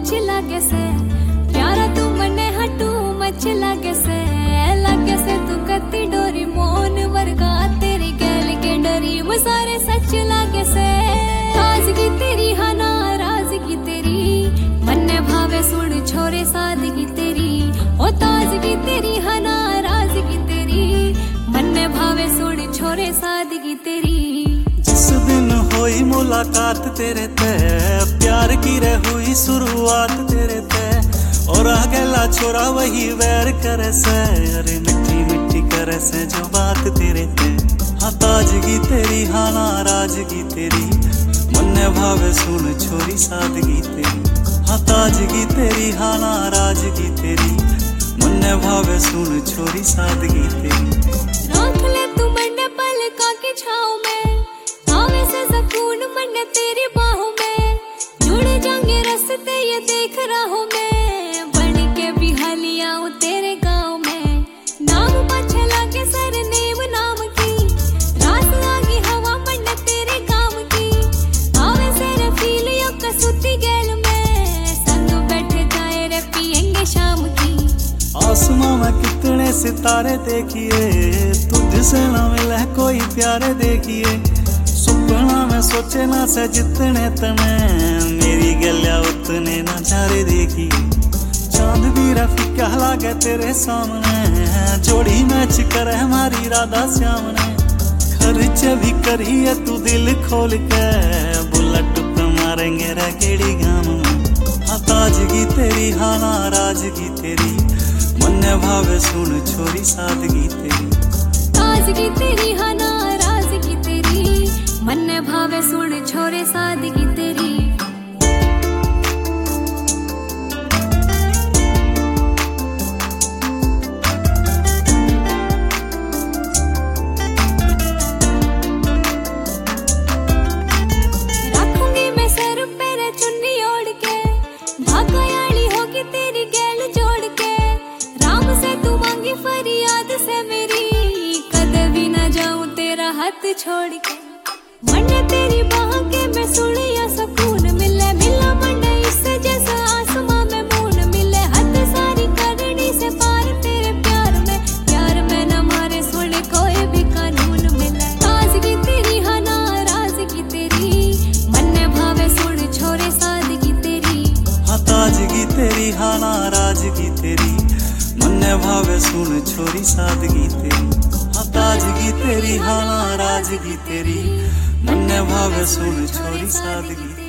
Much लागे से प्यारा तू मने हटू मच लागे से तू कत्ती डोरी मोन वर्गा तेरी गैल के डरी वो सारे सच लागे से ताजगी तेरी हाँ नाराजगी तेरी मन्ने भावे सुन छोरे सादगी तेरी ओ ताजगी तेरी हाँ नाराजगी तेरी मन्ने भावे सुन छोरे सादगी तेरी। जिस दिन हुई मुलाकात तेरे ते प्यार की रे हुई शुरुआत तेरे ते और अकेला छोरा वही वैर करे से अरे मिट्टी मिट्टी करे से जो बात तेरे ते हाँ ताजगी तेरी हाँ नाराजगी तेरी मन्ने भावे सुन छोरी सादगी तेरी हाँ ताजगी तेरी हाँ नाराजगी तेरी मन्ने भावे सुन छोरी सादगी तेरी। रख ले तू मन्ने पलका की छाँव में आवे से सुकून मन्ने तेरी बाहों में जुड़ जाएंगे रास्ते ये देख रहा हूँ मैं बन के भी हालिया हूँ तेरे गाँव में नाम पछे लागे सरनेम नाम की रात आगी हवा मन्ने तेरे काम की आवे से रफीलियों का सुती गैल में संग बैठे जाए रे पियेंगे शाम की। आसमां में कितने सितारे देखिए तुझसे ना मिले कोई प्यारे देखिए सुपना में सोचे ना से जितने तने मेरी गलिया उतने नजारे देखिए चांद भी रफीका लागे तेरे सामने जोड़ी मैच करे हमारी राधा श्याम ने खर्च भी करिए तू दिल खोल के बुलेट पे मारेंगे रगेड़ी गाम में हाँ ताजगी तेरी हाँ नाराजगी तेरी मन्ने भावे सुन छोरी सादगी तेरी ताजगी तेरी हाँ नाराजगी तेरी मन्ने भावे सुन छोरे सादगी तेरी। रखूंगी मैं सर पे रे चुन्नी ओढ़ के भागयाली होगी तेरी गैल जोड़ के राम से तू मांगी फरियाद से मेरी कदे भी ना जाऊं तेरा हाथ छोड़ के मन्ने तेरी बाह के मैं सुनिया सुकून मिले मिला मन्ने इससे जैसा आसमां में मून मिले हद सारी करनी से पार तेरे प्यार में न मारे सुने कोई भी कानून मिले ताजगी तेरी हाँ नाराजगी तेरी मन्ने भावे सुन छोरे सादगी तेरी हाँ ताजगी तेरी हाँ नाराजगी तेरी मन्ने भावे सुन छोरी सादगी तेरी हाँ ताजगी तेरी हाँ नाराजगी तेरी मन्ने भावे सुन छोरी सादगी।